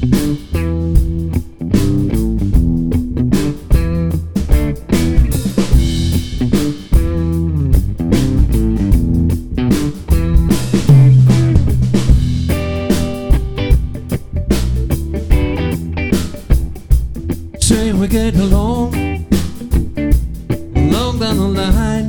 Say we get along down the line.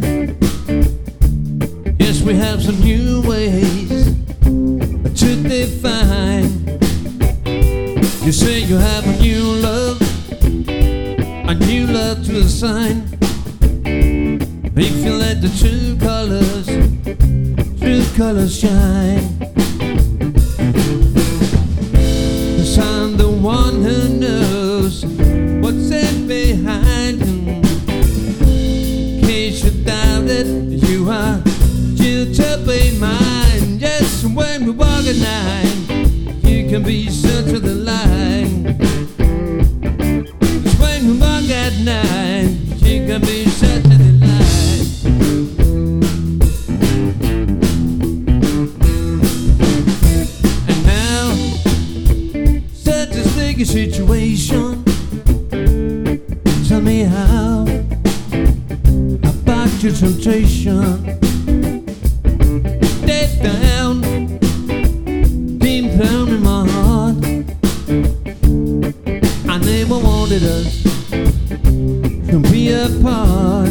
Yes, we have some new ways to define. You say you have a new love to assign. If you let the true colors shine. 'Cause I'm the one who knows what's in behind him. In case you doubt it, you are due to be mine. Yes, when we walk at night, you can be sure to the line. 'Cause when we walk at night, you can be sure to the line. And now, such a sticky situation. Tell me how about your temptation. Deep down in my heart, I never wanted us to be apart.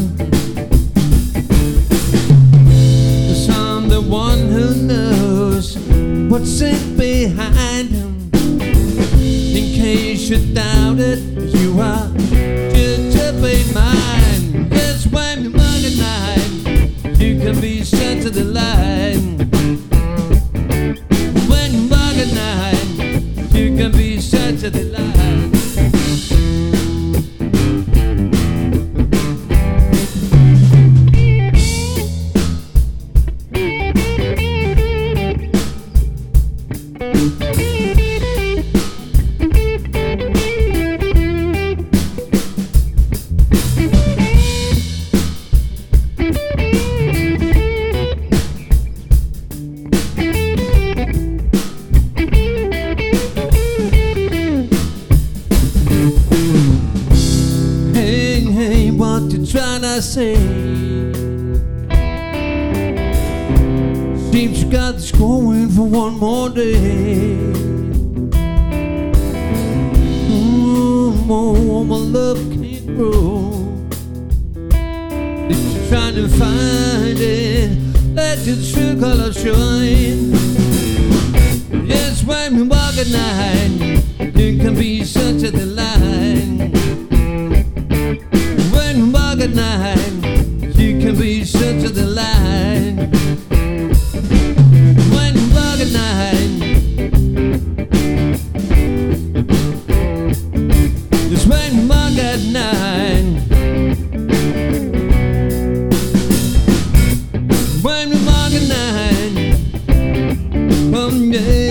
'Cause I'm the one who knows what's in behind him. In case you doubt it, you are to be mine. Yes, when you mug at night, you can be sent to the line. When you mug at night, you can be sent to the line. What you tryna say? Seems you got this going for one more day. More my love can't grow. If you're trying to find it, let your true color shine. Yes, when we walk at night, you can be such a delight. At night, you can be sure to the line. When you walk at night, just when you walk at night, when you walk at night, yeah.